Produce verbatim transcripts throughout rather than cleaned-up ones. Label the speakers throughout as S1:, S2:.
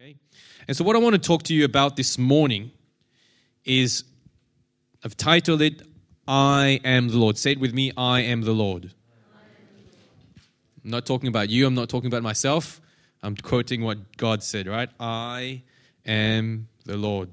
S1: Okay? And so what I want to talk to you about this morning is, I've titled it, I am the Lord. Say it with me, I am the Lord. I'm not talking about you, I'm not talking about myself. I'm quoting what God said, right? I am the Lord.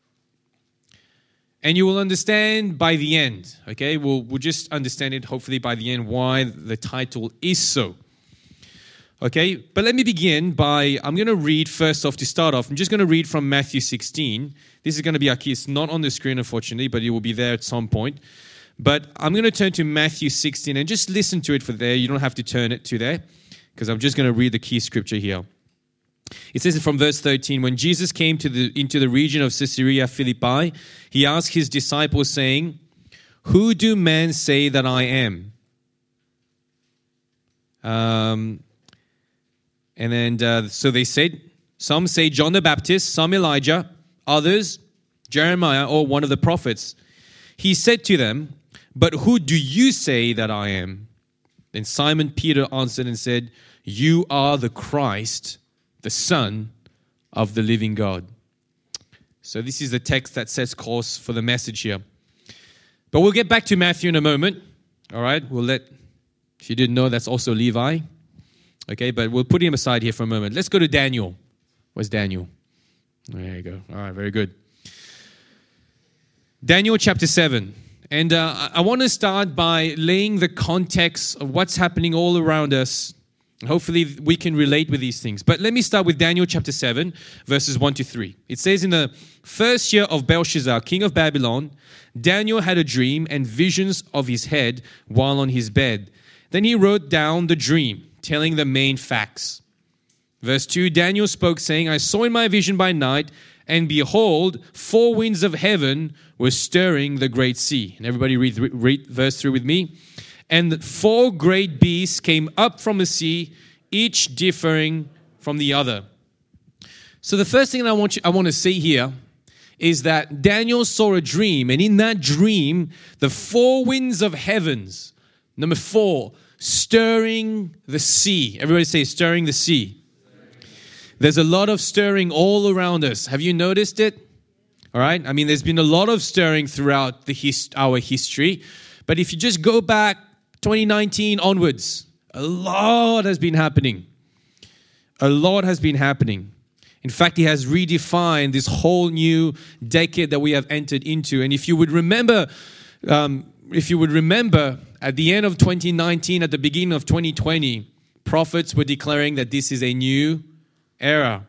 S1: And you will understand by the end, okay? We'll, we'll just understand it, hopefully, by the end, why the title is so. Okay? But let me begin by, I'm going to read first off, to start off, I'm just going to read from Matthew sixteen. This is going to be our key. It's not on the screen, unfortunately, but it will be there at some point. But I'm going to turn to Matthew sixteen and just listen to it for there. You don't have to turn it to there, because I'm just going to read the key scripture here. It says from verse thirteen, when Jesus came to the into the region of Caesarea Philippi, he asked his disciples, saying, who do men say that I am? Um, and then, uh, so they said, some say John the Baptist, some Elijah, others Jeremiah or one of the prophets. He said to them, but who do you say that I am? Then Simon Peter answered and said, you are the Christ, the Son of the living God. So this is the text that sets course for the message here. But we'll get back to Matthew in a moment. All right, we'll let, if you didn't know, that's also Levi. Okay, but we'll put him aside here for a moment. Let's go to Daniel. Where's Daniel? There you go. All right, very good. Daniel chapter seven. And uh, I want to start by laying the context of what's happening all around us. Hopefully we can relate with these things. But let me start with Daniel chapter seven, verses one to three. It says, in the first year of Belshazzar, king of Babylon, Daniel had a dream and visions of his head while on his bed. Then he wrote down the dream, telling the main facts. Verse two, Daniel spoke, saying, I saw in my vision by night, and behold, four winds of heaven were stirring the great sea. And everybody read, read verse three with me. And four great beasts came up from the sea, each differing from the other. So the first thing I want you, I want to see here is that Daniel saw a dream, and in that dream, the four winds of heavens, number four, stirring the sea. Everybody say, stirring the sea. There's a lot of stirring all around us. Have you noticed it? All right. I mean, there's been a lot of stirring throughout the his, our history. But if you just go back twenty nineteen onwards, a lot has been happening. A lot has been happening. In fact, he has redefined this whole new decade that we have entered into. And if you would remember, um, if you would remember, at the end of twenty nineteen, at the beginning of twenty twenty, prophets were declaring that this is a new era.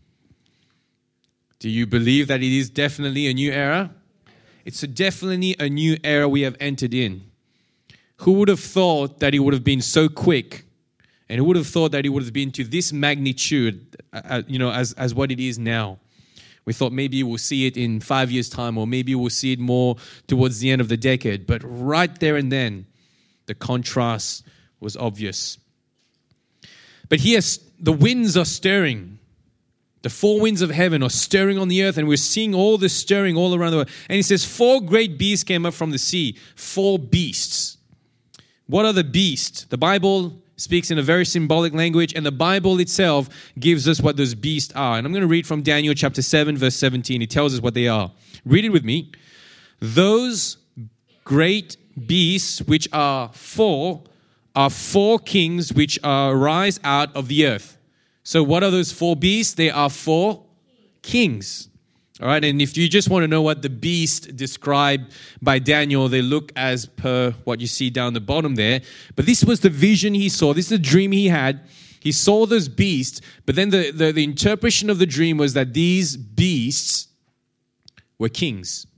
S1: Do you believe that it is definitely a new era? It's a definitely a new era we have entered in. Who would have thought that it would have been so quick? And who would have thought that it would have been to this magnitude, uh, you know, as, as what it is now? We thought maybe we'll see it in five years' time, or maybe we'll see it more towards the end of the decade. But right there and then, the contrast was obvious. But here, the winds are stirring. The four winds of heaven are stirring on the earth, and we're seeing all this stirring all around the world. And he says, four great beasts came up from the sea. Four beasts. What are the beasts? The Bible speaks in a very symbolic language, and the Bible itself gives us what those beasts are. And I'm going to read from Daniel chapter seven, verse seventeen. It tells us what they are. Read it with me. Those great beasts, which are four, are four kings which arise out of the earth. So what are those four beasts? They are four kings. All right, and if you just want to know what the beast described by Daniel, they look as per what you see down the bottom there. But this was the vision he saw. This is the dream he had. He saw those beasts, but then the, the, the interpretation of the dream was that these beasts were kings.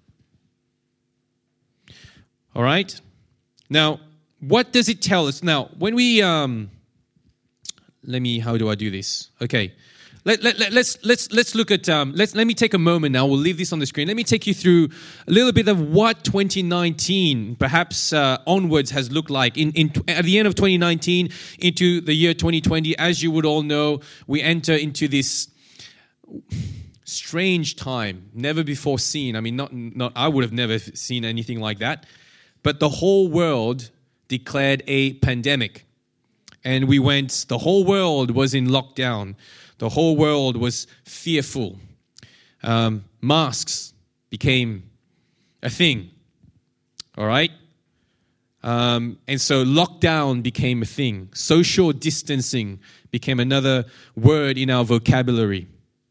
S1: All right? Now, what does it tell us? Now, when we... Um, let me... How do I do this? Okay. Let, let, let, let's let's let's look at um, let's let me take a moment now. We'll leave this on the screen. Let me take you through a little bit of what twenty nineteen, perhaps uh, onwards, has looked like. In, in at the end of twenty nineteen into the year twenty twenty, as you would all know, we enter into this strange time, never before seen. I mean, not not I would have never seen anything like that. But the whole world declared a pandemic, and we went. The whole world was in lockdown. The whole world was fearful. Um, masks became a thing. All right? Um, and so lockdown became a thing. Social distancing became another word in our vocabulary.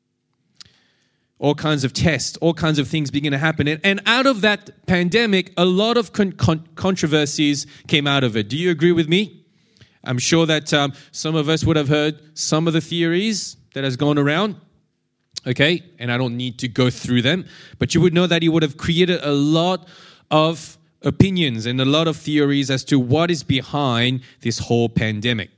S1: All kinds of tests, all kinds of things began to happen. And, and out of that pandemic, a lot of con- con- controversies came out of it. Do you agree with me? I'm sure that um, some of us would have heard some of the theories that has gone around. Okay? And I don't need to go through them. But you would know that it would have created a lot of opinions and a lot of theories as to what is behind this whole pandemic.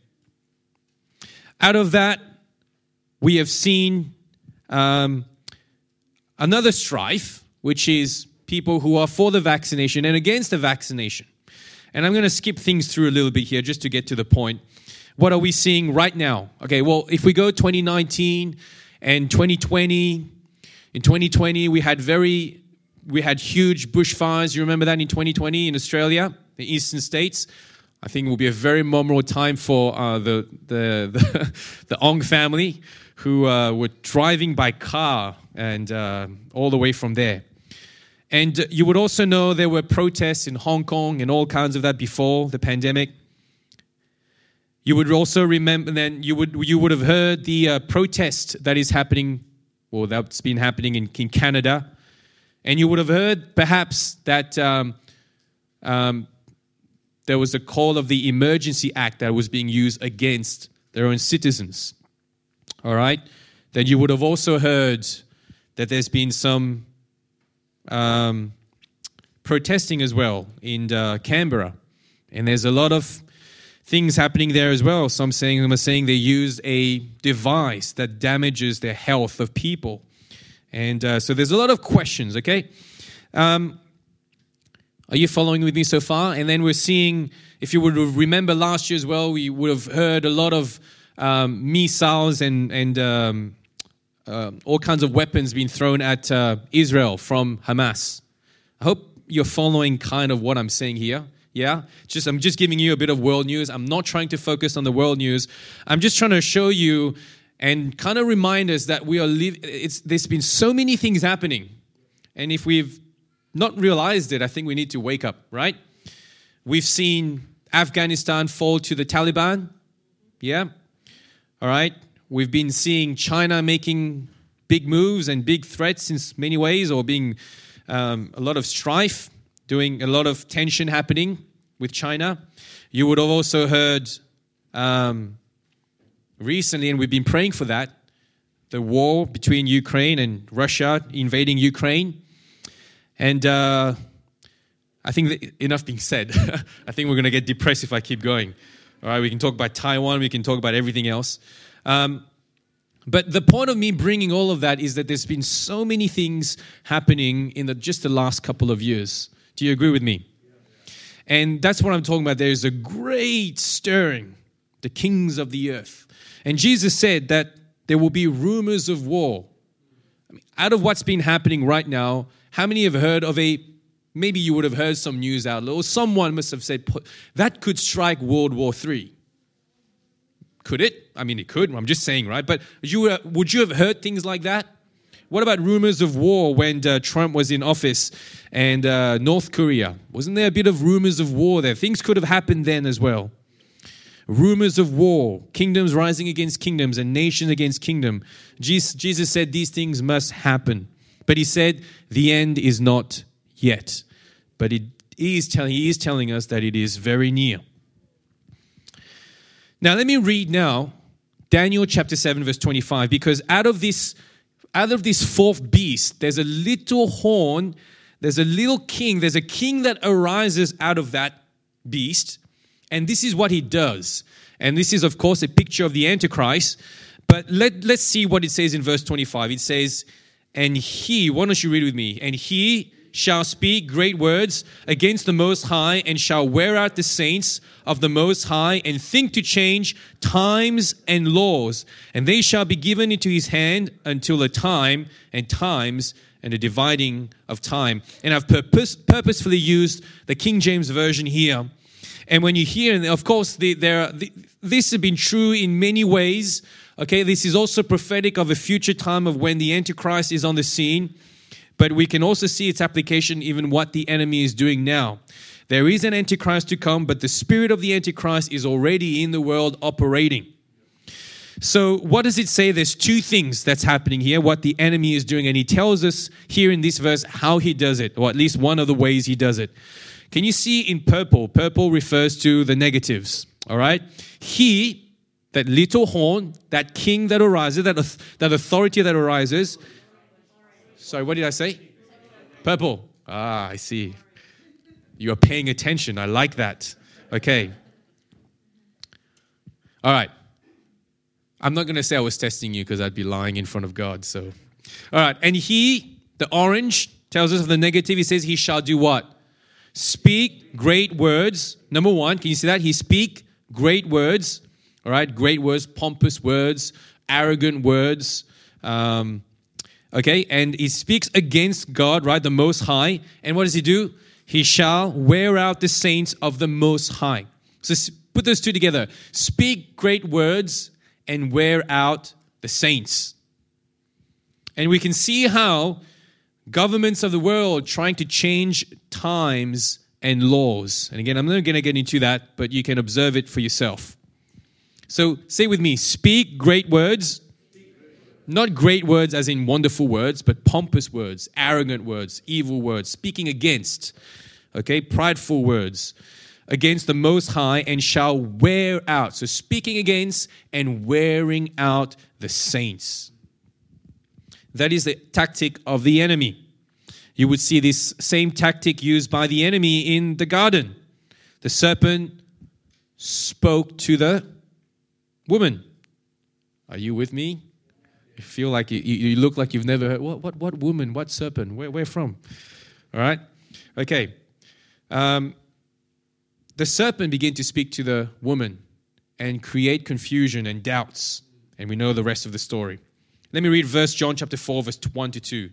S1: Out of that, we have seen um, another strife, which is people who are for the vaccination and against the vaccination. And I'm going to skip things through a little bit here just to get to the point. What are we seeing right now? Okay, well, if we go twenty nineteen and twenty twenty, in twenty twenty we had very We had huge bushfires. You remember that in twenty twenty in Australia, the eastern states? I think it will be a very memorable time for uh, the, the the the Ong family who uh, were driving by car and uh, all the way from there. And you would also know there were protests in Hong Kong and all kinds of that before the pandemic. You would also remember then you would you would have heard the uh, protest that is happening, or that's been happening in, in Canada. And you would have heard, perhaps, that um, um, there was a call of the Emergency Act that was being used against their own citizens. All right? Then you would have also heard that there's been some um, protesting as well in uh, Canberra. And there's a lot of things happening there as well. Some saying, some are saying they used a device that damages the health of people. And uh, so there's a lot of questions, okay? Um, are you following with me so far? And then we're seeing, if you would remember last year as well, we would have heard a lot of um, missiles and, and um, uh, all kinds of weapons being thrown at uh, Israel from Hamas. I hope you're following kind of what I'm saying here. Yeah? Just I'm just giving you a bit of world news. I'm not trying to focus on the world news. I'm just trying to show you and kind of remind us that we are live. It's there's been so many things happening, and if we've not realized it, I think we need to wake up. Right? We've seen Afghanistan fall to the Taliban. Yeah. All right. We've been seeing China making big moves and big threats in many ways, or being um, a lot of strife, doing a lot of tension happening with China. You would have also heard. Um, Recently, and we've been praying for that, the war between Ukraine and Russia invading Ukraine. And uh, I think that enough being said. I think we're going to get depressed if I keep going. All right, we can talk about Taiwan, we can talk about everything else. Um, but the point of me bringing all of that is that there's been so many things happening in the, just the last couple of years. Do you agree with me? And that's what I'm talking about. There's a great stirring, the kings of the earth. And Jesus said that there will be rumors of war. I mean, out of what's been happening right now, how many have heard of a, maybe you would have heard some news outlet, or someone must have said, that could strike World War Three. Could it? I mean, it could. I'm just saying, right? But you, uh, would you have heard things like that? What about rumors of war when uh, Trump was in office and uh, North Korea? Wasn't there a bit of rumors of war there? Things could have happened then as well. Rumors of war, kingdoms rising against kingdoms and nations against kingdom. Jesus, Jesus said these things must happen. But he said the end is not yet. But it is tell, he is telling us that it is very near. Now let me read now Daniel chapter seven verse twenty-five, because out of this, out of this fourth beast, there's a little horn, there's a little king, there's a king that arises out of that beast. And this is what he does. And this is, of course, a picture of the Antichrist. But let, let's see what it says in verse twenty-five. It says, and he, why don't you read with me? And he shall speak great words against the Most High, and shall wear out the saints of the Most High, and think to change times and laws. And they shall be given into his hand until a time and times and a dividing of time. And I've purpose, purposefully used the King James Version here. And when you hear, and of course, the, there, the, this has been true in many ways Okay, this is also prophetic of a future time of when the Antichrist is on the scene. But we can also see its application even what the enemy is doing now. There is an Antichrist to come, but the spirit of the Antichrist is already in the world operating. So what does it say? There's two things that's happening here, what the enemy is doing. And he tells us here in this verse how he does it, or at least one of the ways he does it. Can you see in purple? Purple refers to the negatives, all right? He, that little horn, that king that arises, that, that authority that arises. Sorry, what did I say? Purple. Ah, I see. You are paying attention. I like that. Okay. All right. I'm not going to say I was testing you because I'd be lying in front of God. So, all right. And he, the orange, tells us of the negative. He says he shall do what? Speak great words. Number one, can you see that? He speak great words. All right. Great words, pompous words, arrogant words. Um, okay. And he speaks against God, right? The Most High. And what does he do? He shall wear out the saints of the Most High. So put those two together. Speak great words and wear out the saints. And we can see how governments of the world trying to change times and laws. And again, I'm not going to get into that, but you can observe it for yourself. So say with me, speak great words. Not great words as in wonderful words, but pompous words, arrogant words, evil words, speaking against, okay, prideful words against the Most High, and shall wear out. So speaking against and wearing out the saints. That is the tactic of the enemy. You would see this same tactic used by the enemy in the garden. The serpent spoke to the woman. Are you with me? You feel like you, you look like you've never heard. What, what, what woman? What serpent? Where, where from? All right. Okay. Um, the serpent began to speak to the woman and create confusion and doubts. And we know the rest of the story. Let me read verse John chapter four, verse one to two.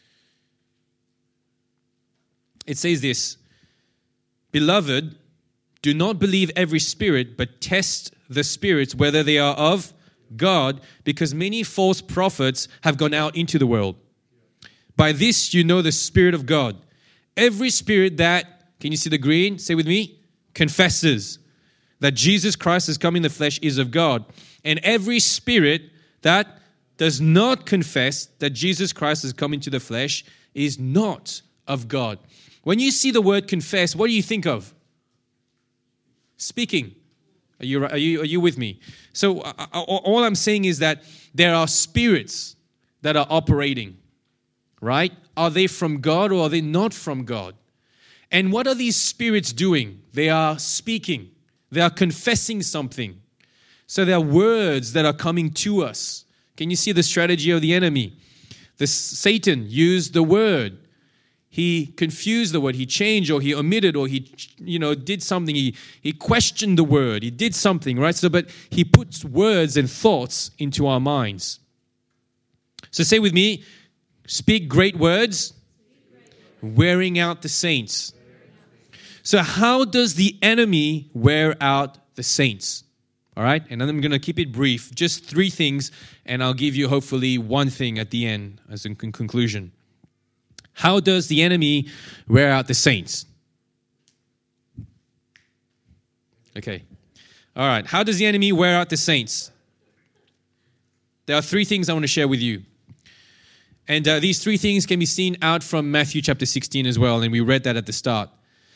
S1: It says this, Beloved, do not believe every spirit, but test the spirits whether they are of God, because many false prophets have gone out into the world. By this you know the Spirit of God. Every spirit that, can you see the green? Say with me, confesses that Jesus Christ has come in the flesh is of God. And every spirit that does not confess that Jesus Christ has come into the flesh is not of God. When you see the word confess, what do you think of? Speaking. Are you, are you, are you with me? So uh, all I'm saying is that there are spirits that are operating, right? Are they from God or are they not from God? And what are these spirits doing? They are speaking. They are confessing something. So there are words that are coming to us. Can you see the strategy of the enemy? The Satan used the word. He confused the word. He changed or he omitted or he, you know, did something. He, he questioned the word. He did something, right? So, but he puts words and thoughts into our minds. So say with me, speak great words, wearing out the saints. So how does the enemy wear out the saints? All right, and then I'm going to keep it brief. Just three things, and I'll give you hopefully one thing at the end as a conclusion. How does the enemy wear out the saints? Okay. All right. How does the enemy wear out the saints? There are three things I want to share with you. And uh, these three things can be seen out from Matthew chapter sixteen as well, and we read that at the start.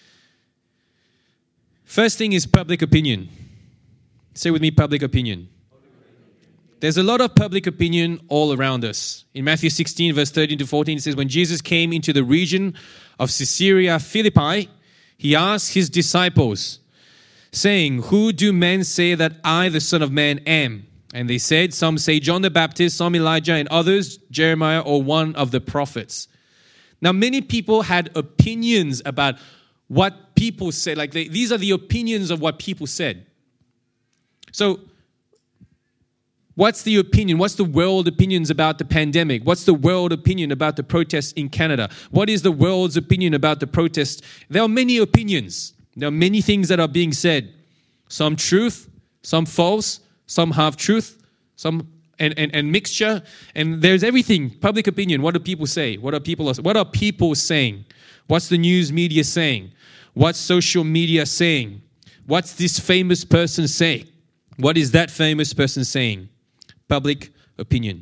S1: First thing is public opinion. Say with me, public opinion. There's a lot of public opinion all around us. In Matthew sixteen, verse thirteen to fourteen, it says, When Jesus came into the region of Caesarea Philippi, he asked his disciples, saying, Who do men say that I, the Son of Man, am? And they said, Some say John the Baptist, some Elijah, and others Jeremiah or one of the prophets. Now, many people had opinions about what people said. Like they, these are the opinions of what people said. So, what's the opinion? What's the world opinions about the pandemic? What's the world opinion about the protests in Canada? What is the world's opinion about the protests? There are many opinions. There are many things that are being said. Some truth, some false, some half truth, some and, and, and mixture, and there's everything. Public opinion. What do people say? What are people? What are people saying? What's the news media saying? What's social media saying? What's this famous person saying? What is that famous person saying? Public opinion.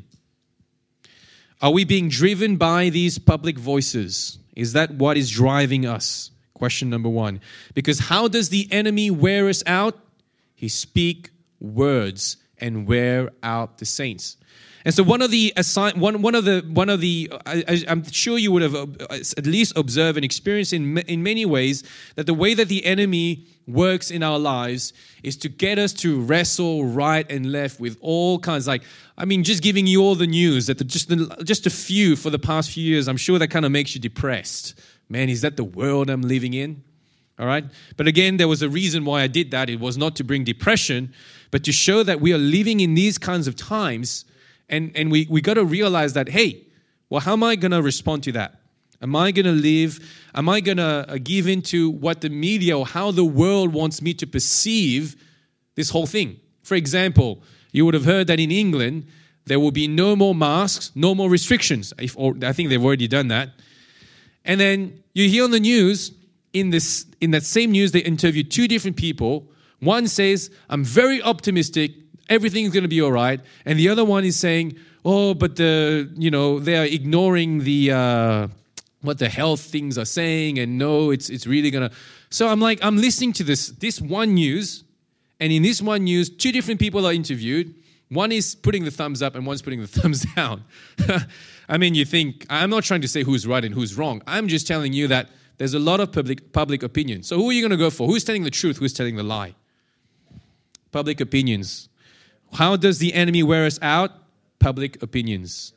S1: Are we being driven by these public voices? Is that what is driving us? Question number one. Because how does the enemy wear us out? He speak words and wear out the saints. And so one of the assign, one one of the one of the I, I'm sure you would have at least observed and experienced in in many ways that the way that the enemy works in our lives is to get us to wrestle right and left with all kinds. Like, I mean, just giving you all the news that the, just the, just a few for the past few years. I'm sure that kind of makes you depressed. Man, is that the world I'm living in? All right. But again, there was a reason why I did that. It was not to bring depression, but to show that we are living in these kinds of times. And, and we, we got to realize that, hey, well, how am I going to respond to that? Am I going to live? Am I going to give into what the media or how the world wants me to perceive this whole thing? For example, you would have heard that in England, there will be no more masks, no more restrictions. If, or I think they've already done that. And then you hear on the news, in this in that same news, they interview two different people. One says, I'm very optimistic, everything's going to be all right. And the other one is saying, oh, but the you know they are ignoring the uh, what the health things are saying, and no, it's it's really going to. So I'm like, I'm listening to this this one news, and in this one news, two different people are interviewed. One is putting the thumbs up, and one's putting the thumbs down. I mean, you think, I'm not trying to say who's right and who's wrong. I'm just telling you that there's a lot of public public opinion. So who are you going to go for? Who's telling the truth? Who's telling the lie? Public opinions. How does the enemy wear us out? Public opinions.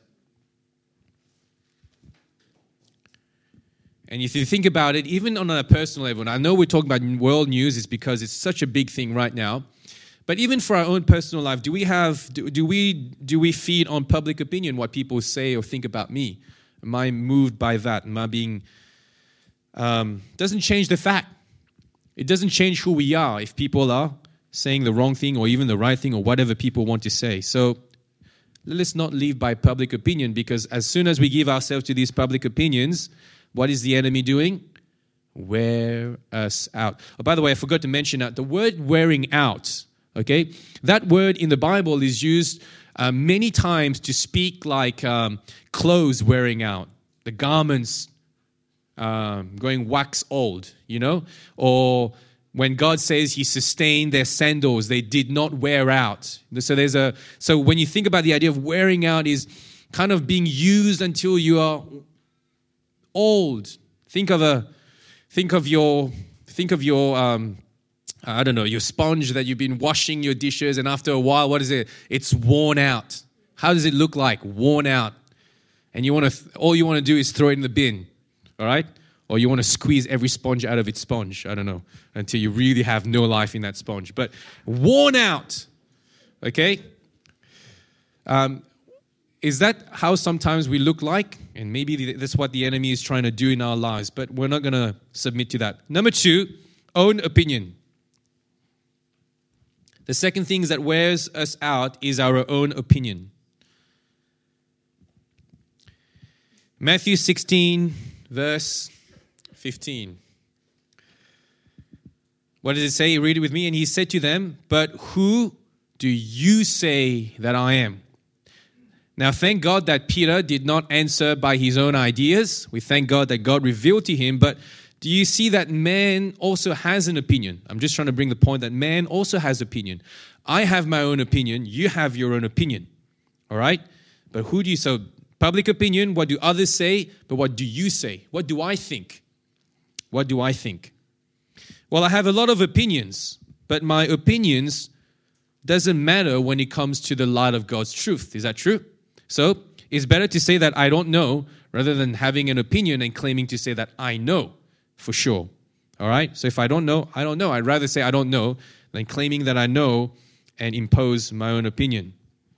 S1: And if you think about it, even on a personal level, and I know we're talking about world news, it's because it's such a big thing right now. But even for our own personal life, do we have do, do we do we feed on public opinion, what people say or think about me? Am I moved by that? Am I being um, doesn't change the fact. It doesn't change who we are if people are saying the wrong thing or even the right thing or whatever people want to say. So let's not live by public opinion, because as soon as we give ourselves to these public opinions, what is the enemy doing? Wear us out. Oh, by the way, I forgot to mention that the word wearing out, okay, that word in the Bible is used uh, many times to speak like um, clothes wearing out, the garments um, going wax old, you know, or when God says He sustained their sandals, they did not wear out. So there's a so when you think about the idea of wearing out, is kind of being used until you are old. Think of a think of your think of your um, I don't know, your sponge that you've been washing your dishes, and after a while, what is it? It's worn out. How does it look like? Worn out. And you want to th- all you want to do is throw it in the bin, all right? Or you want to squeeze every sponge out of its sponge. I don't know, until you really have no life in that sponge. But worn out, okay? Um, is that how sometimes we look like? And maybe that's what the enemy is trying to do in our lives. But we're not going to submit to that. Number two, own opinion. The second thing that wears us out is our own opinion. Matthew sixteen, verse fifteen. What does it say? Read it with me. And He said to them, "But who do you say that I am?" Now, thank God that Peter did not answer by his own ideas. We thank God that God revealed to him. But do you see that man also has an opinion? I'm just trying to bring the point that man also has opinion. I have my own opinion. You have your own opinion. All right? But who do you... So, public opinion, what do others say? But what do you say? What do I think? What do I think? Well, I have a lot of opinions, but my opinions doesn't matter when it comes to the light of God's truth. Is that true? So, it's better to say that I don't know rather than having an opinion and claiming to say that I know for sure. All right? So, if I don't know, I don't know. I'd rather say I don't know than claiming that I know and impose my own opinion.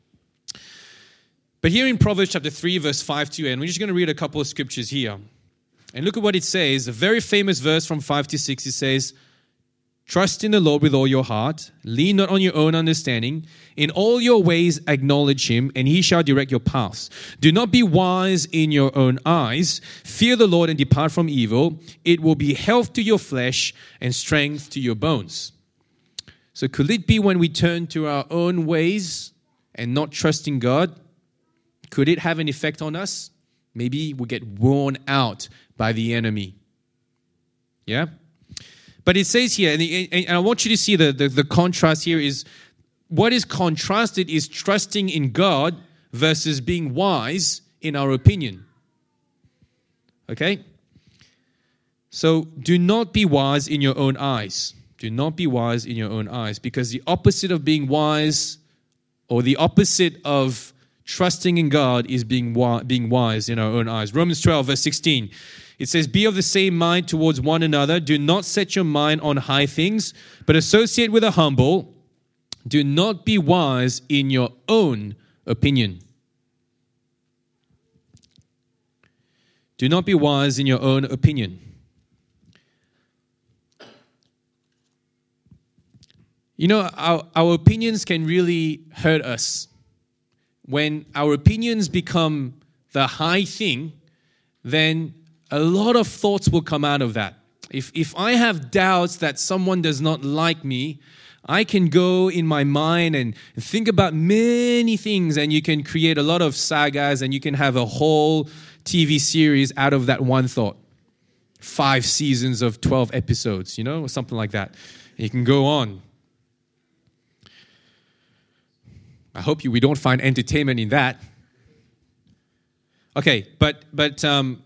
S1: But here in Proverbs chapter three, verse five to eight, we're just going to read a couple of scriptures here. And look at what it says. A very famous verse from five to six. It says, Trust in the Lord with all your heart. Lean not on your own understanding. In all your ways acknowledge him, and he shall direct your paths. Do not be wise in your own eyes. Fear the Lord and depart from evil. It will be health to your flesh and strength to your bones. So could it be when we turn to our own ways and not trusting God, could it have an effect on us? Maybe we get worn out by the enemy. Yeah? But it says here, and I want you to see the, the, the contrast here is, what is contrasted is trusting in God versus being wise in our opinion. Okay? So do not be wise in your own eyes. Do not be wise in your own eyes, because the opposite of being wise, or the opposite of trusting in God, is being wi- being wise in our own eyes. Romans twelve, verse sixteen. It says, be of the same mind towards one another. Do not set your mind on high things, but associate with the humble. Do not be wise in your own opinion. Do not be wise in your own opinion. You know, our, our opinions can really hurt us. When our opinions become the high thing, then a lot of thoughts will come out of that. If if I have doubts that someone does not like me, I can go in my mind and think about many things, and you can create a lot of sagas, and you can have a whole T V series out of that one thought. Five seasons of twelve episodes, you know, or something like that. You can go on. I hope you we don't find entertainment in that. Okay, but but um,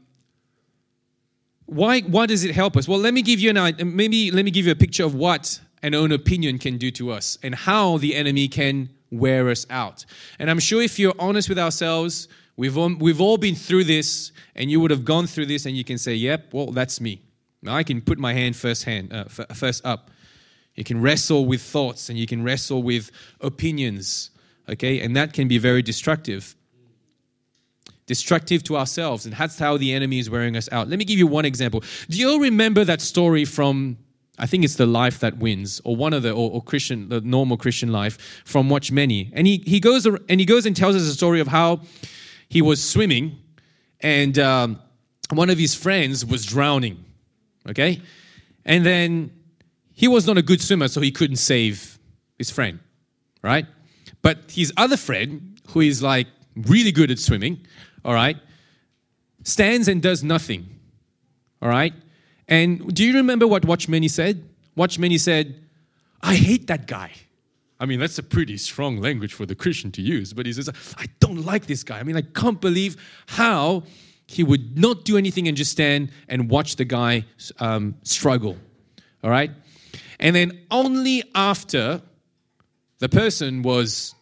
S1: why why does it help us? Well, let me give you an maybe let me give you a picture of what an own opinion can do to us and how the enemy can wear us out. And I'm sure if you're honest with ourselves, we've all, we've all been through this, and you would have gone through this, and you can say, "Yep, well, that's me." Now I can put my hand first hand uh, f- first up. You can wrestle with thoughts, and you can wrestle with opinions. Okay, and that can be very destructive. Destructive to ourselves, and that's how the enemy is wearing us out. Let me give you one example. Do you all remember that story from, I think it's The Life That Wins, or one of the, or, or Christian, the normal Christian life from Watch Many? And he he goes and he goes and tells us a story of how he was swimming, and um, one of his friends was drowning. Okay, and then he was not a good swimmer, so he couldn't save his friend, right? But his other friend, who is like really good at swimming, all right, stands and does nothing, all right? And do you remember what Watch Many said? Watch Many said, I hate that guy. I mean, that's a pretty strong language for the Christian to use, but he says, I don't like this guy. I mean, I can't believe how he would not do anything and just stand and watch the guy um, struggle, all right? And then only after the person was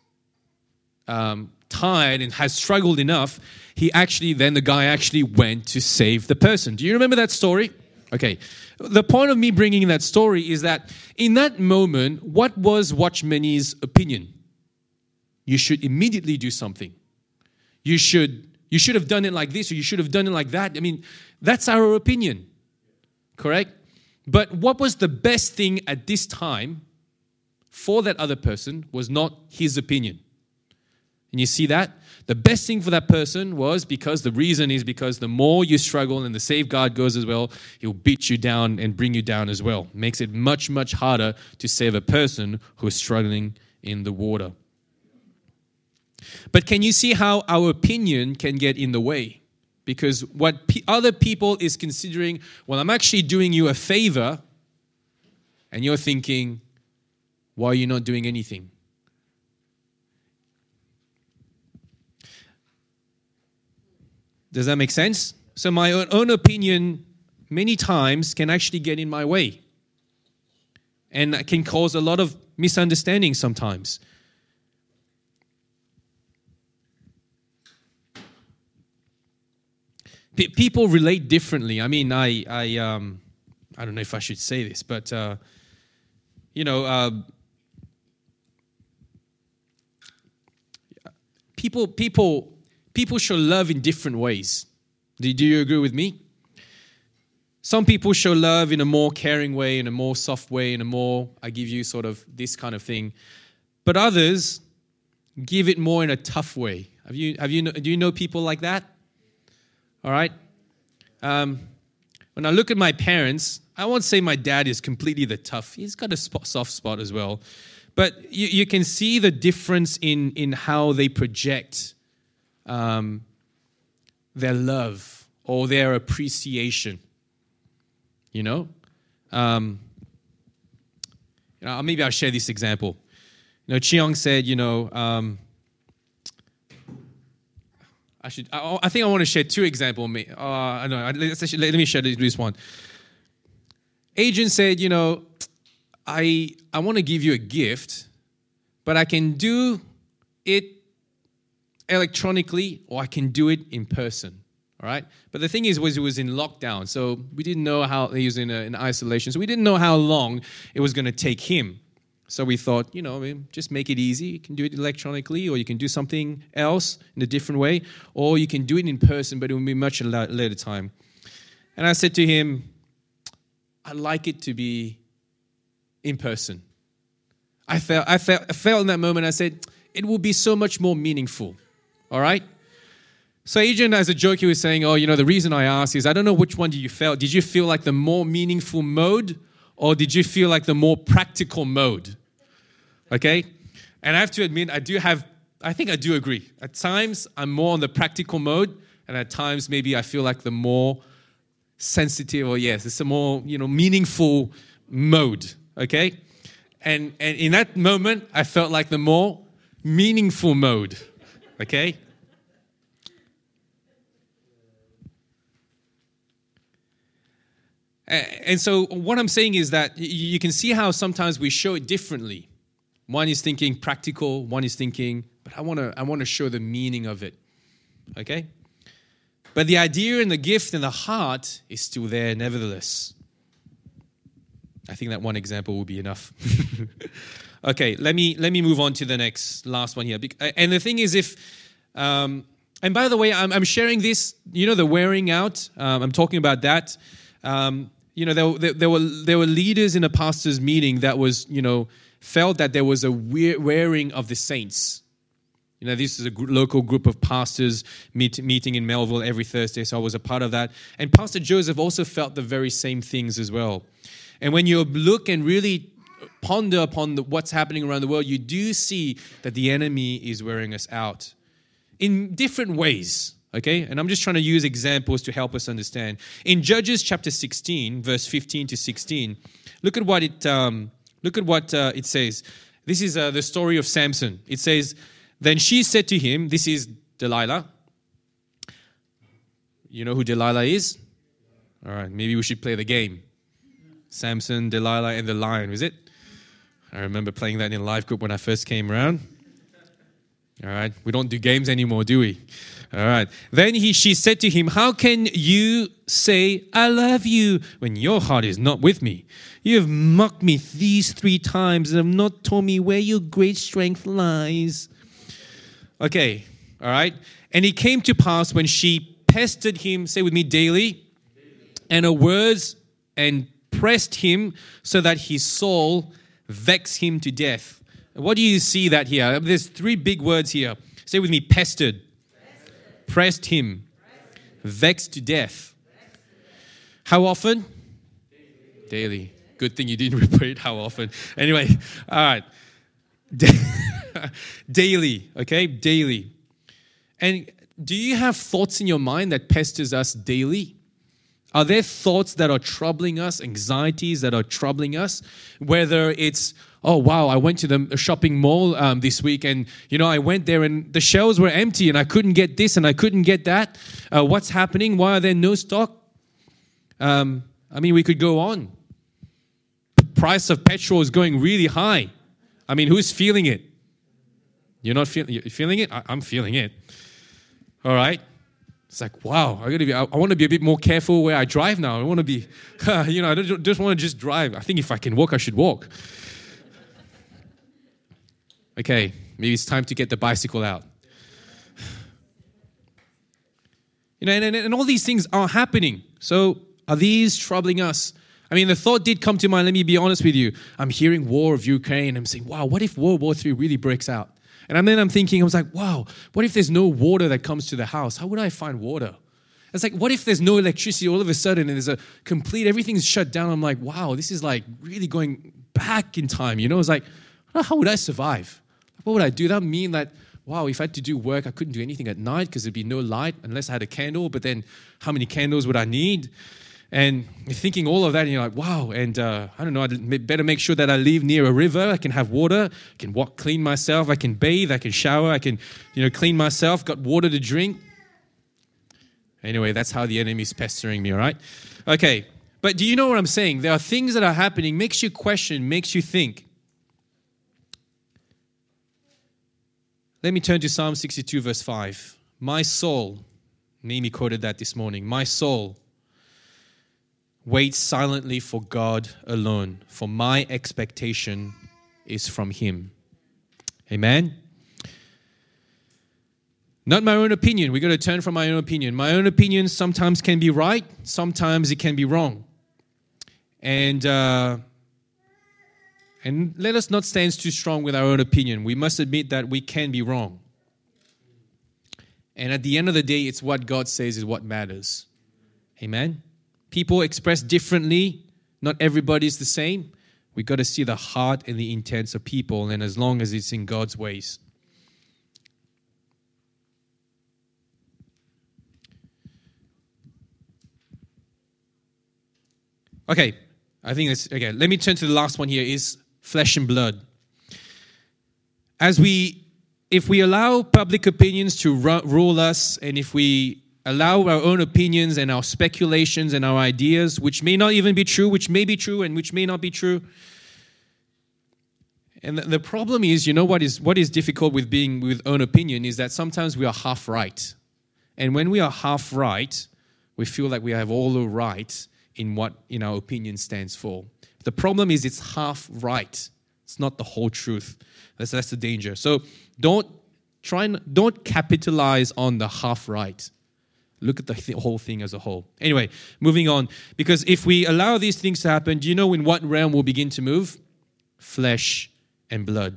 S1: um, tired and has struggled enough, he actually, then the guy actually went to save the person. Do you remember that story? Okay. The point of me bringing that story is that in that moment, what was Watch Many's opinion? You should immediately do something. You should, you should have done it like this, or you should have done it like that. I mean, that's our opinion. Correct? But what was the best thing at this time for that other person was not his opinion. And you see that? The best thing for that person was, because the reason is because the more you struggle and the safeguard goes as well, he'll beat you down and bring you down as well. Makes it much, much harder to save a person who is struggling in the water. But can you see how our opinion can get in the way? Because what p- other people is considering, well, I'm actually doing you a favor, and you're thinking, why are you not doing anything? Does that make sense? So my own, own opinion many times can actually get in my way, and can cause a lot of misunderstanding sometimes. P- people relate differently. I mean, I, I, um, I don't know if I should say this, but uh, you know, uh, people, people, people show love in different ways. Do, do you agree with me? Some people show love in a more caring way, in a more soft way, in a more, I give you sort of this kind of thing. But others give it more in a tough way. Have you, have you, do you know people like that? All right. Um, when I look at my parents, I won't say my dad is completely the tough. He's got a spot, soft spot as well. But you, you can see the difference in, in how they project um, their love or their appreciation. You know? Um, you know, maybe I'll share this example. You know, Chiang said, you know, um, I should. I, I think I want to share two examples. Uh, no, let, let me share this one. Adrian said, you know, I I want to give you a gift, but I can do it electronically or I can do it in person. All right? But the thing is, was it was in lockdown, so we didn't know how, he was in, a, in isolation, so we didn't know how long it was going to take him. So we thought, you know, I mean, just make it easy. You can do it electronically, or you can do something else in a different way, or you can do it in person, but it will be much a later time. And I said to him, I'd like it to be in person. I felt, I felt, I felt in that moment, I said, it will be so much more meaningful. All right? So Adrian, as a joke, he was saying, oh, you know, the reason I asked is, I don't know which one did you felt. Did you feel like the more meaningful mode, or did you feel like the more practical mode? Okay? And I have to admit, I do have, I think I do agree. At times, I'm more on the practical mode, and at times, maybe I feel like the more sensitive, or yes, it's a more, you know, meaningful mode. Okay? And, and in that moment, I felt like the more meaningful mode. Okay? And so what I'm saying is that you can see how sometimes we show it differently. One is thinking practical, one is thinking, but I want to I want to show the meaning of it. Okay? But the idea and the gift and the heart is still there nevertheless. I think that one example will be enough. Okay, let me let me move on to the next last one here. And the thing is, if um, and by the way, I'm, I'm sharing this, you know, the wearing out. Um, I'm talking about that. Um, you know, there, there, there were there were leaders in a pastor's meeting that was, you know, felt that there was a wearing of the saints. You know, this is a gr- local group of pastors meet, meeting in Melville every Thursday, so I was a part of that. And Pastor Joseph also felt the very same things as well. And when you look and really ponder upon the, what's happening around the world, you do see that the enemy is wearing us out in different ways. Okay, and I'm just trying to use examples to help us understand. In Judges chapter sixteen, verse fifteen to sixteen, look at what it um, look at what uh, it says. This is uh, the story of Samson. It says, "Then she said to him," this is Delilah. You know who Delilah is? All right, maybe we should play the game. Samson, Delilah, and the lion. Was it? I remember playing that in a live group when I first came around. All right, we don't do games anymore, do we? All right. Then he, she said to him, "How can you say, 'I love you,' when your heart is not with me? You have mocked me these three times and have not told me where your great strength lies." Okay, all right. And it came to pass when she pestered him, say with me, daily, and her words and pressed him so that his soul vexed him to death. What do you see that here? There's three big words here. Say with me, pestered. Pressed him, vexed to death. How often? Daily. Good thing you didn't repeat how often. Anyway, all right. Daily, okay? Daily. And do you have thoughts in your mind that pesters us daily? Are there thoughts that are troubling us, anxieties that are troubling us? Whether it's, oh, wow, I went to the shopping mall um, this week and, you know, I went there and the shelves were empty and I couldn't get this and I couldn't get that. Uh, what's happening? Why are there no stock? Um, I mean, we could go on. The price of petrol is going really high. I mean, who's feeling it? You're not feel- you're feeling it? I- I'm feeling it. All right. It's like, wow, I gotta be. I, I want to be a bit more careful where I drive now. I want to be, you know, I don't just want to just drive. I think if I can walk, I should walk. Okay, maybe it's time to get the bicycle out. You know, and, and, and all these things are happening. So Are these troubling us? I mean, the thought did come to mind, let me be honest with you. I'm hearing war of Ukraine. I'm saying, wow, what if World War Three really breaks out? And then I'm thinking, I was like, wow, what if there's no water that comes to the house? How would I find water? It's like, what if there's no electricity all of a sudden and there's a complete, everything's shut down? I'm like, wow, this is like really going back in time. You know, it's like, how would I survive? What would I do? That would mean that, wow, if I had to do work, I couldn't do anything at night because there'd be no light unless I had a candle. But then how many candles would I need? And you're thinking all of that, and you're like, wow. And uh, I don't know, I'd better make sure that I live near a river. I can have water. I can walk, clean myself. I can bathe. I can shower. I can, you know, clean myself. Got water to drink. Anyway, that's how the enemy's pestering me, all right? Okay, but do you know what I'm saying? There are things that are happening, makes you question, makes you think. Let me turn to Psalm sixty-two, verse five. My soul, Mimi quoted that this morning, my soul wait silently for God alone, for my expectation is from Him. Amen? Not my own opinion. We've got to turn from my own opinion. My own opinion sometimes can be right, sometimes it can be wrong. And uh, and let us not stand too strong with our own opinion. We must admit that we can be wrong. And at the end of the day, it's what God says is what matters. Amen? People express differently. Not everybody's the same. We've got to see the heart and the intents of people, and as long as it's in God's ways. Okay, I think that's, okay, let me turn to the last one here, is flesh and blood. As we, if we allow public opinions to ru- rule us, and if we allow our own opinions and our speculations and our ideas, which may not even be true, which may be true and which may not be true. And the, the problem is, you know what is what is difficult with being with own opinion is that sometimes we are half right. And when we are half right, we feel like we have all the right in what in our opinion stands for. The problem is it's half right. It's not the whole truth. That's that's the danger. So don't try and don't capitalize on the half right. Look at the th- whole thing as a whole. Anyway, moving on. Because if we allow these things to happen, do you know in what realm we'll begin to move? Flesh and blood.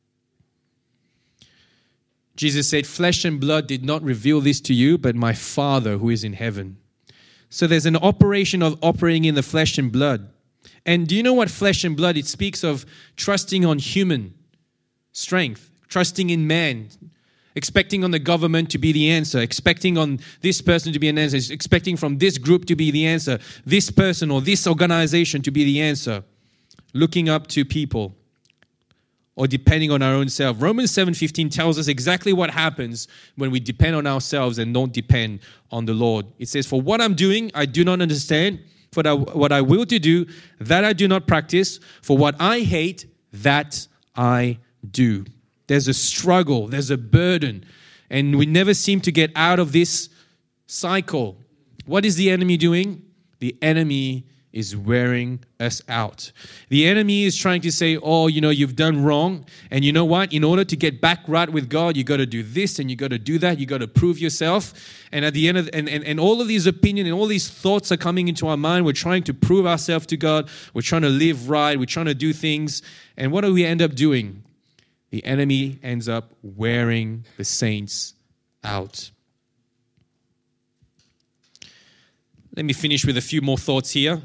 S1: Jesus said, flesh and blood did not reveal this to you, but my Father who is in heaven. So there's an operation of operating in the flesh and blood. And do you know what flesh and blood? It speaks of trusting on human strength, trusting in man, expecting on the government to be the answer, expecting on this person to be an answer, expecting from this group to be the answer, this person or this organization to be the answer, looking up to people, or depending on our own self. Romans seven fifteen tells us exactly what happens when we depend on ourselves and don't depend on the Lord. It says, for what I'm doing, I do not understand. For what I will to do, that I do not practice. For what I hate, that I do. There's a struggle, there's a burden, and we never seem to get out of this cycle. What is the enemy doing? The enemy is wearing us out. The enemy is trying to say, oh, you know, you've done wrong, and you know what? In order to get back right with God, you got to do this, and you got to do that, you got to prove yourself. And at the end of, and, and, and all of these opinions and all these thoughts are coming into our mind. We're trying to prove ourselves to God. We're trying to live right. We're trying to do things. And what do we end up doing? The enemy ends up wearing the saints out. Let me finish with a few more thoughts here.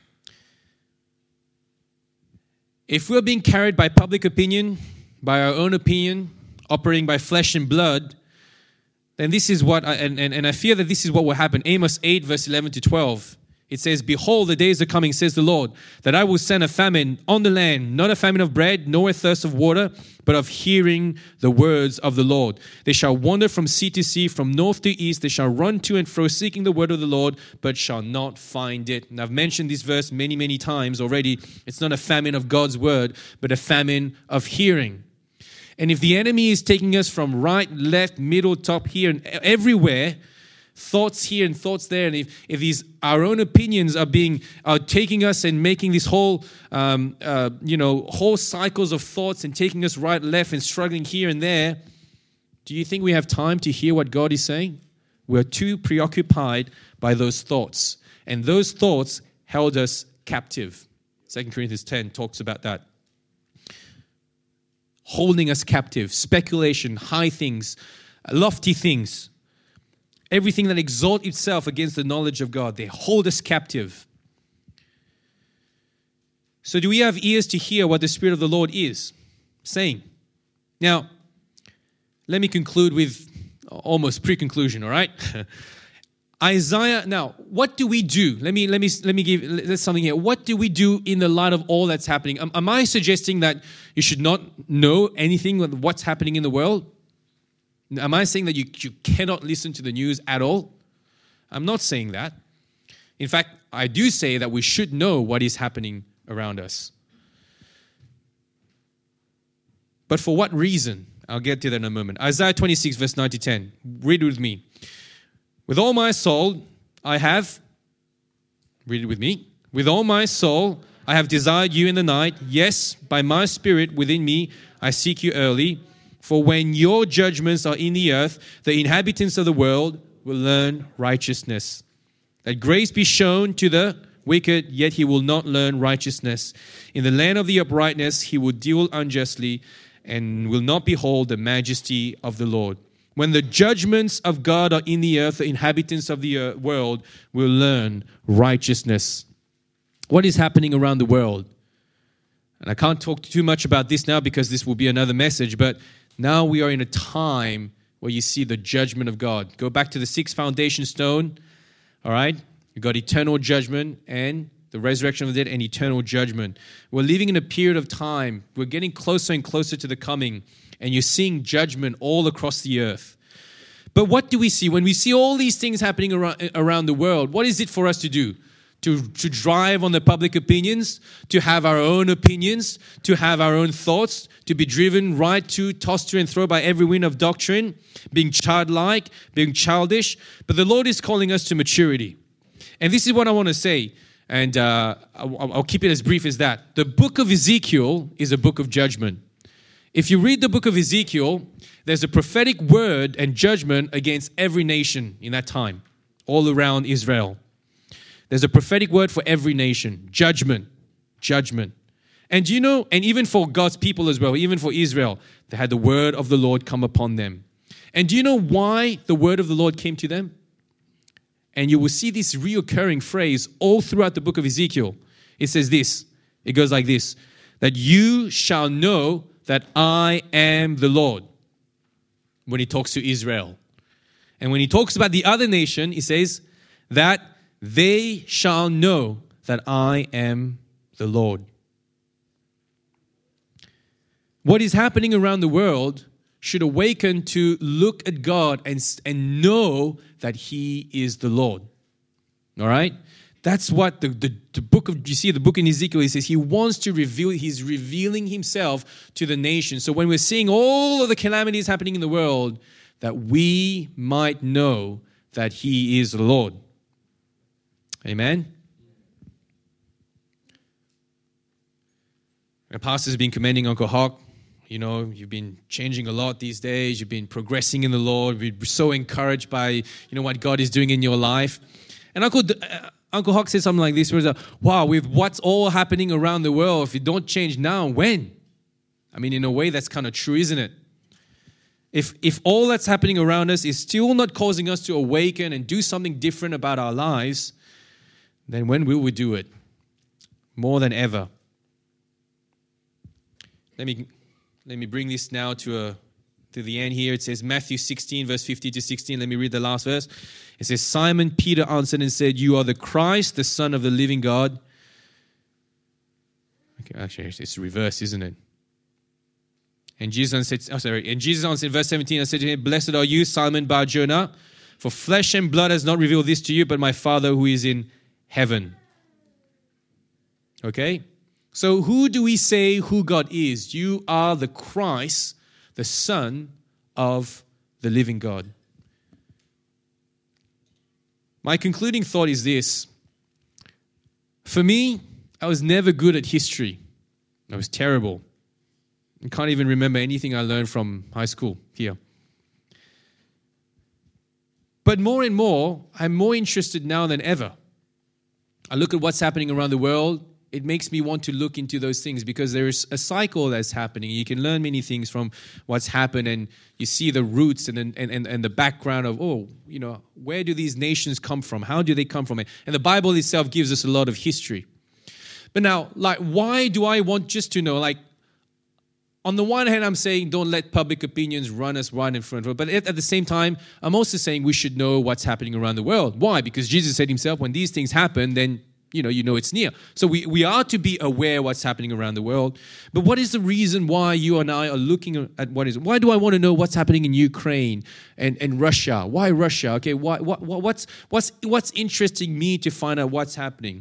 S1: If we're being carried by public opinion, by our own opinion, operating by flesh and blood, then this is what, I, and, and, and I fear that this is what will happen. Amos eight, verse eleven to twelve. It says, behold, the days are coming, says the Lord, that I will send a famine on the land, not a famine of bread, nor a thirst of water, but of hearing the words of the Lord. They shall wander from sea to sea, from north to east. They shall run to and fro, seeking the word of the Lord, but shall not find it. And I've mentioned this verse many, many times already. It's not a famine of God's word, but a famine of hearing. And if the enemy is taking us from right, left, middle, top, here, and everywhere, thoughts here and thoughts there, and if, if these our own opinions are being are taking us and making this whole um, uh, you know whole cycles of thoughts and taking us right, left, and struggling here and there, do you think we have time to hear what God is saying? We're too preoccupied by those thoughts. and those thoughts held us captive. Second Corinthians ten talks about that. Holding us captive, speculation, high things, lofty things, everything that exalts itself against the knowledge of God, they hold us captive. So do we have ears to hear what the Spirit of the Lord is saying? Now, let me conclude with almost pre-conclusion, all right? Isaiah, now, what do we do? Let me let me let me give there's something here. What do we do in the light of all that's happening? Am, am I suggesting that you should not know anything of what's happening in the world? Am I saying that you, you cannot listen to the news at all? I'm not saying that. In fact, I do say that we should know what is happening around us. But for what reason? I'll get to that in a moment. Isaiah twenty-six, verse nine to ten. Read it with me. With all my soul, I have, read it with me. With all my soul, I have desired you in the night. Yes, by my spirit within me, I seek you early. For when your judgments are in the earth, the inhabitants of the world will learn righteousness. That grace be shown to the wicked, yet he will not learn righteousness. In the land of the uprightness, he will deal unjustly and will not behold the majesty of the Lord. When the judgments of God are in the earth, the inhabitants of the world will learn righteousness. What is happening around the world? And I can't talk too much about this now because this will be another message, but now we are in a time where you see the judgment of God. Go back to the sixth foundation stone, all right? You've got eternal judgment and the resurrection of the dead and eternal judgment. We're living in a period of time. We're getting closer and closer to the coming, and you're seeing judgment all across the earth. But what do we see? When we see all these things happening around, around the world, what is it for us to do? To, to drive on the public opinions, to have our own opinions, to have our own thoughts, to be driven right to, tossed to and fro by every wind of doctrine, being childlike, being childish. But the Lord is calling us to maturity. And this is what I want to say, and uh, I'll, I'll keep it as brief as that. The book of Ezekiel is a book of judgment. If you read the book of Ezekiel, there's a prophetic word and judgment against every nation in that time, all around Israel. There's a prophetic word for every nation, judgment, judgment. And you know, and even for God's people as well, even for Israel, they had the word of the Lord come upon them. And do you know why the word of the Lord came to them? And you will see this reoccurring phrase all throughout the book of Ezekiel. It says this, it goes like this, that you shall know that I am the Lord, when he talks to Israel. And when he talks about the other nation, he says that they shall know that I am the Lord. What is happening around the world should awaken to look at God and, and know that he is the Lord. All right? That's what the, the, the book of, you see the book in Ezekiel, he says he wants to reveal, he's revealing himself to the nation. So when we're seeing all of the calamities happening in the world, that we might know that he is the Lord. Amen? My pastor has been commending Uncle Hawk. You know, you've been changing a lot these days. You've been progressing in the Lord. We're so encouraged by, you know, what God is doing in your life. And Uncle uh, Uncle Hawk said something like this, where he's like, wow, with what's all happening around the world, if you don't change now, when? I mean, in a way, that's kind of true, isn't it? If, if all that's happening around us is still not causing us to awaken and do something different about our lives, then when will we do it? More than ever. Let me... Let me bring this now to a to the end here. It says Matthew sixteen, verse fifteen to sixteen. Let me read the last verse. It says, Simon Peter answered and said, you are the Christ, the Son of the living God. Okay, actually, it's reverse, isn't it? And Jesus said, oh, sorry. And Jesus answered in verse seventeen, I said to him, blessed are you, Simon Bar-Jonah, for flesh and blood has not revealed this to you, but my Father who is in heaven. Okay? So who do we say who God is? You are the Christ, the Son of the living God. My concluding thought is this. For me, I was never good at history. I was terrible. I can't even remember anything I learned from high school here. But more and more, I'm more interested now than ever I look at what's happening around the world, it makes me want to look into those things because there's a cycle that's happening. You can learn many things from what's happened, and you see the roots and and, and, and the background of, oh, you know, where do these nations come from? How do they come from? And the Bible itself gives us a lot of history. But now, like, why do I want just to know? Like, on the one hand, I'm saying don't let public opinions run us right in front of it. But at, at the same time, I'm also saying we should know what's happening around the world. Why? Because Jesus said himself, when these things happen, then you know, you know it's near. So we, we are to be aware what's happening around the world. But what is the reason why you and I are looking at what is? Why do I want to know what's happening in Ukraine and, and Russia? Why Russia? Okay, why, what, what's, what's, what's interesting me to find out what's happening?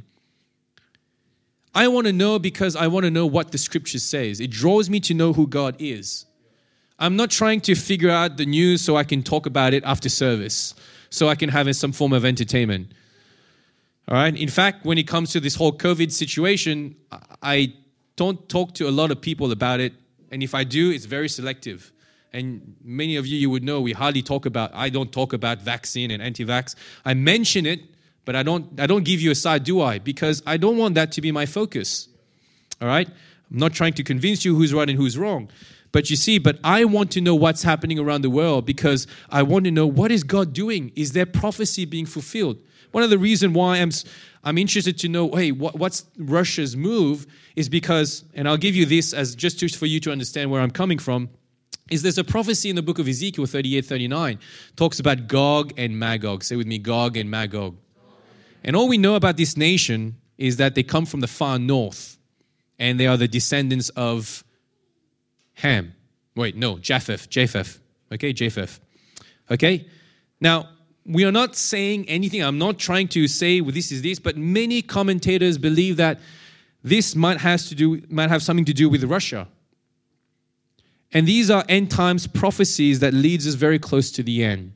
S1: I want to know because I want to know what the Scripture says. It draws me to know who God is. I'm not trying to figure out the news so I can talk about it after service, so I can have some form of entertainment. All right. In fact, when it comes to this whole COVID situation, I don't talk to a lot of people about it. And if I do, it's very selective. And many of you, you would know, we hardly talk about, I don't talk about vaccine and anti-vax. I mention it, but I don't, I don't give you a side, do I? Because I don't want that to be my focus. All right. I'm not trying to convince you who's right and who's wrong. But you see, but I want to know what's happening around the world because I want to know, what is God doing? Is there prophecy being fulfilled? One of the reasons why I'm I'm interested to know, hey, what, what's Russia's move is because, and I'll give you this as just to, for you to understand where I'm coming from, is there's a prophecy in the book of Ezekiel thirty-eight thirty-nine, talks about Gog and Magog. Say with me, Gog and Magog. And all we know about this nation is that they come from the far north, and they are the descendants of Ham. Wait, no, Japheth, Japheth. Okay, Japheth. Okay, now, we are not saying anything. I'm not trying to say well, this is this, but many commentators believe that this might has to do might have something to do with Russia. And these are end times prophecies that leads us very close to the end.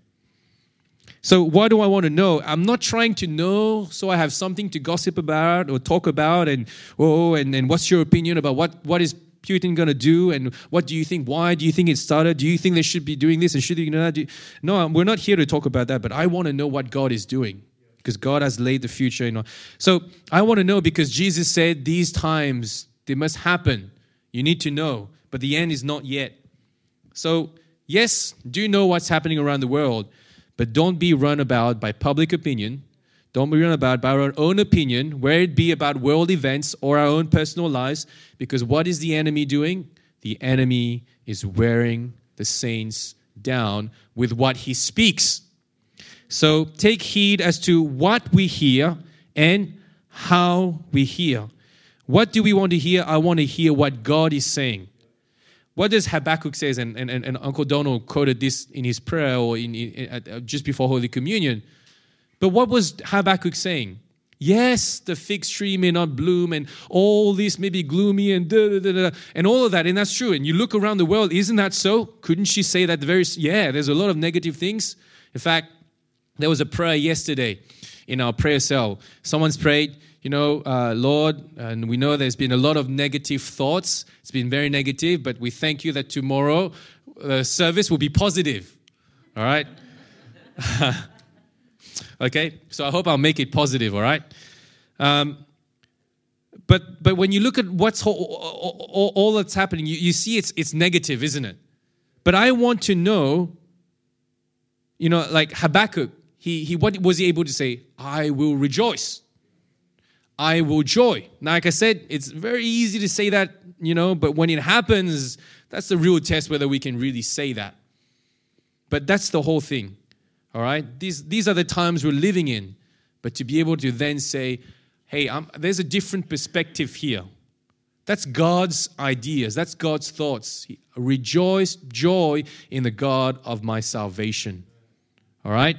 S1: So why do I want to know? I'm not trying to know so I have something to gossip about or talk about and oh and, and what's your opinion about what, what is Putin going to do, and what do you think? Why do you think it started? Do you think they should be doing this and should they not do? No, we're not here to talk about that, but I want to know what God is doing because God has laid the future. You know, so I want to know because Jesus said these times they must happen. You need to know, but the end is not yet. So yes, do know what's happening around the world, but don't be run about by public opinion. Don't be run about by our own opinion, whether it be about world events or our own personal lives, because what is the enemy doing? The enemy is wearing the saints down with what he speaks. So take heed as to what we hear and how we hear. What do we want to hear? I want to hear what God is saying. What does Habakkuk says, and, and, and Uncle Donald quoted this in his prayer or in, in, uh, just before Holy Communion. But what was Habakkuk saying? Yes, the fig tree may not bloom and all this may be gloomy and da, da, da, da, and all of that. And that's true. And you look around the world, isn't that so? Couldn't she say that very, yeah, there's a lot of negative things. In fact, there was a prayer yesterday in our prayer cell. Someone's prayed, you know, uh, Lord, and we know there's been a lot of negative thoughts. It's been very negative, but we thank you that tomorrow the service will be positive. All right? Okay, so I hope I'll make it positive, all right? Um, but but when you look at what's all, all, all that's happening, you, you see it's it's negative, isn't it? But I want to know, you know, like Habakkuk, he he what was he able to say? I will rejoice. I will joy. Now, like I said, it's very easy to say that, you know, but when it happens, that's the real test whether we can really say that. But that's the whole thing. All right? These these are the times we're living in. But to be able to then say, hey, I'm, there's a different perspective here. That's God's ideas. That's God's thoughts. Rejoice, joy in the God of my salvation. All right?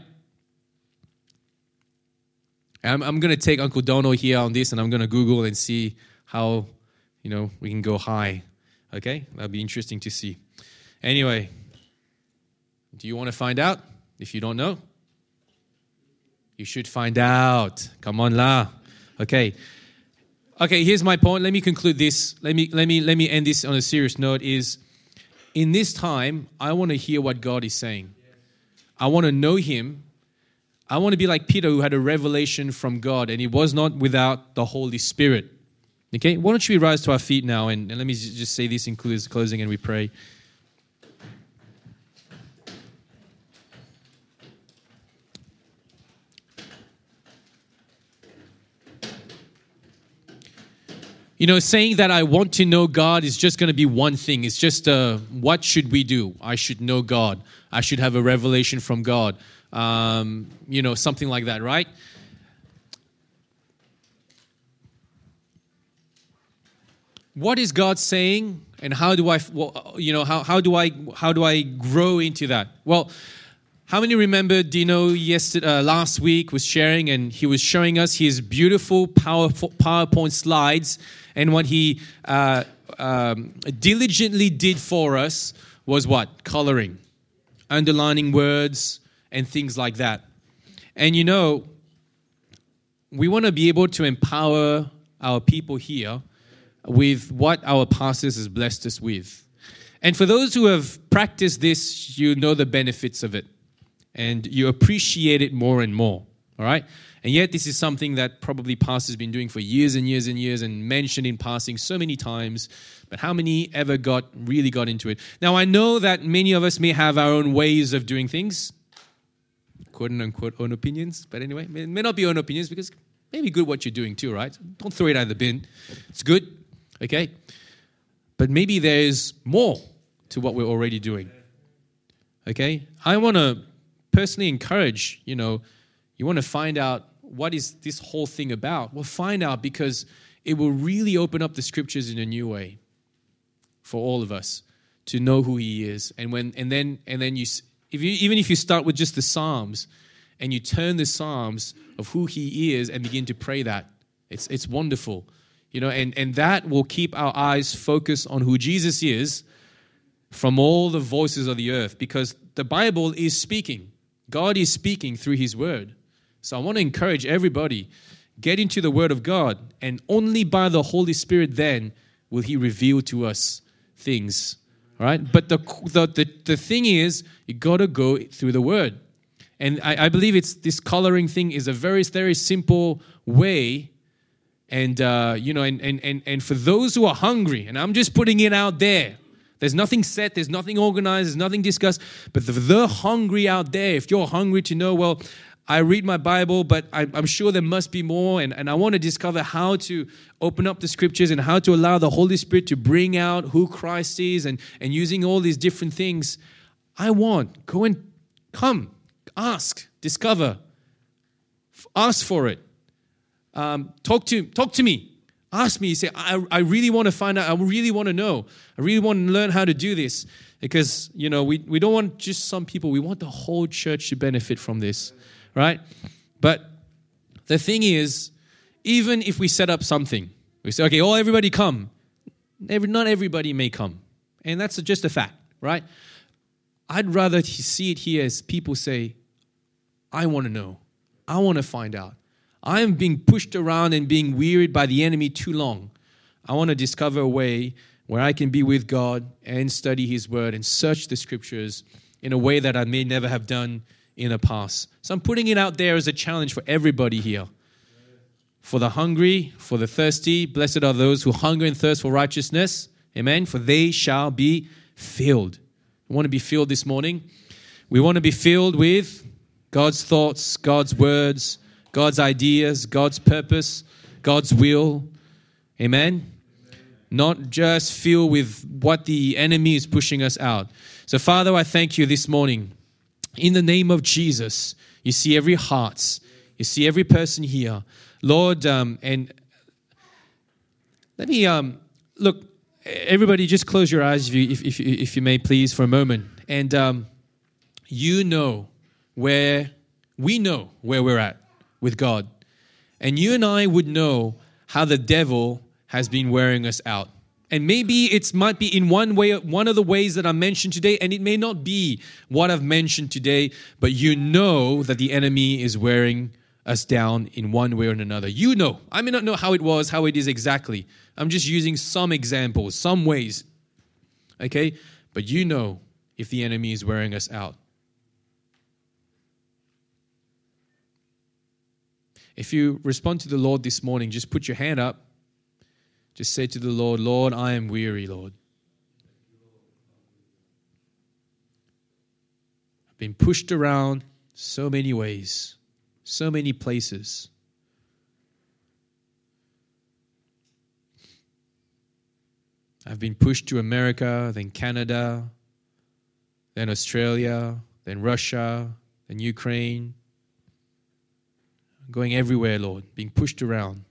S1: I'm, I'm going to take Uncle Dono here on this, and I'm going to Google and see how, you know, we can go high. Okay? That'll be interesting to see. Anyway, do you want to find out? If you don't know, you should find out. Come on, la. Okay. Okay, here's my point. Let me conclude this. Let me let me let me end this on a serious note is in this time, I want to hear what God is saying. I want to know him. I want to be like Peter, who had a revelation from God, and it was not without the Holy Spirit. Okay, why don't we rise to our feet now, and, and let me just say this in closing, and we pray. You know, saying that I want to know God is just going to be one thing. It's just, uh, what should we do? I should know God. I should have a revelation from God. Um, you know, something like that, right? What is God saying, and how do I, well, you know, how, how do I, how do I grow into that? Well, how many remember Dino yesterday, uh, last week was sharing, and he was showing us his beautiful powerful PowerPoint slides, and what he uh, um, diligently did for us was what? Coloring, underlining words, and things like that. And you know, we want to be able to empower our people here with what our pastors has blessed us with. And for those who have practiced this, you know the benefits of it. And you appreciate it more and more, all right? And yet this is something that probably pastors have been doing for years and years and years and mentioned in passing so many times, but how many ever got really got into it? Now, I know that many of us may have our own ways of doing things, quote-unquote own opinions, but anyway, it may not be own opinions because it may be good what you're doing too, right? Don't throw it out of the bin. It's good, okay? But maybe there's more to what we're already doing, okay? I want to personally encourage, you know, you want to find out what is this whole thing about? Well, find out, because it will really open up the scriptures in a new way for all of us to know who He is. And when and then and then you, if you even if you start with just the Psalms and you turn the Psalms of who He is and begin to pray that, it's it's wonderful, you know, and and that will keep our eyes focused on who Jesus is from all the voices of the earth, because the Bible is speaking. God is speaking through His Word. So I want to encourage everybody, get into the Word of God, and only by the Holy Spirit then will He reveal to us things, all right? But the the the, the thing is, you got to go through the Word. And I, I believe it's this coloring thing is a very, very simple way. And, uh, you know, and, and, and, and for those who are hungry, and I'm just putting it out there, there's nothing set, there's nothing organized, there's nothing discussed. But the, the hungry out there, if you're hungry to know, well, I read my Bible, but I, I'm sure there must be more. And, and I want to discover how to open up the scriptures and how to allow the Holy Spirit to bring out who Christ is, and, and using all these different things. I want, go and come, ask, discover, ask for it. Um, talk to talk to me. Ask me. You say, I, I really want to find out. I really want to know. I really want to learn how to do this. Because, you know, we, we don't want just some people. We want the whole church to benefit from this, right? But the thing is, even if we set up something, we say, okay, oh, everybody come. Every, not everybody may come. And that's just a fact, right? I'd rather see it here as people say, I want to know. I want to find out. I am being pushed around and being wearied by the enemy too long. I want to discover a way where I can be with God and study His Word and search the Scriptures in a way that I may never have done in the past. So I'm putting it out there as a challenge for everybody here. For the hungry, for the thirsty, blessed are those who hunger and thirst for righteousness. Amen. For they shall be filled. We want to be filled this morning. We want to be filled with God's thoughts, God's words, God's ideas, God's purpose, God's will. Amen? Not just filled with what the enemy is pushing us out. So, Father, I thank you this morning. In the name of Jesus, you see every heart. You see every person here. Lord, um, and let me, um, look, everybody just close your eyes if you, if, if, if you may, please, for a moment. And um, you know where, we know where we're at with God. And you and I would know how the devil has been wearing us out. And maybe it might be in one way, one of the ways that I mentioned today, and it may not be what I've mentioned today, but you know that the enemy is wearing us down in one way or another. You know. I may not know how it was, how it is exactly. I'm just using some examples, some ways. Okay? But you know if the enemy is wearing us out. If you respond to the Lord this morning, just put your hand up. Just say to the Lord, Lord, I am weary, Lord. I've been pushed around so many ways, so many places. I've been pushed to America, then Canada, then Australia, then Russia, then Ukraine. Going everywhere, Lord, being pushed around.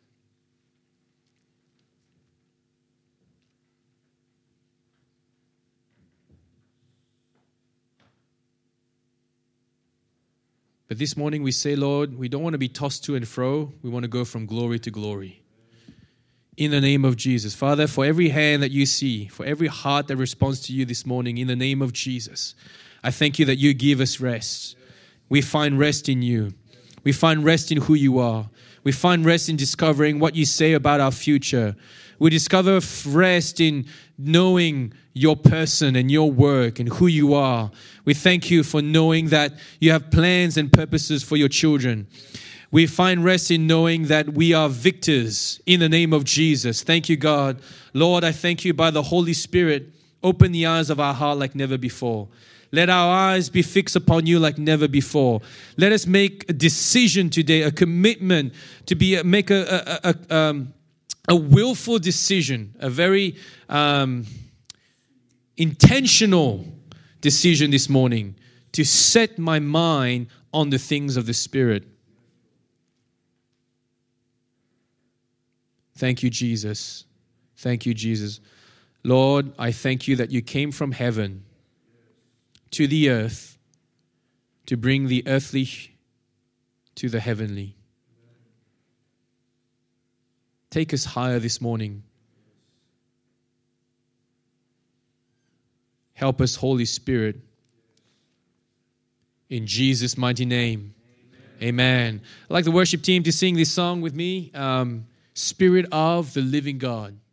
S1: But this morning we say, Lord, we don't want to be tossed to and fro. We want to go from glory to glory. In the name of Jesus. Father, for every hand that you see, for every heart that responds to you this morning, in the name of Jesus, I thank you that you give us rest. We find rest in you. We find rest in who you are. We find rest in discovering what you say about our future. We discover rest in knowing your person and your work and who you are. We thank you for knowing that you have plans and purposes for your children. We find rest in knowing that we are victors in the name of Jesus. Thank you, God. Lord, I thank you by the Holy Spirit. Open the eyes of our heart like never before. Let our eyes be fixed upon you like never before. Let us make a decision today, a commitment to be make a a, a, um, a willful decision, a very um, intentional decision this morning to set my mind on the things of the Spirit. Thank you, Jesus. Thank you, Jesus. Lord, I thank you that you came from heaven to the earth to bring the earthly to the heavenly. Take us higher this morning. Help us, Holy Spirit. In Jesus' mighty name. Amen. Amen. I'd like the worship team to sing this song with me. Um, Spirit of the living God.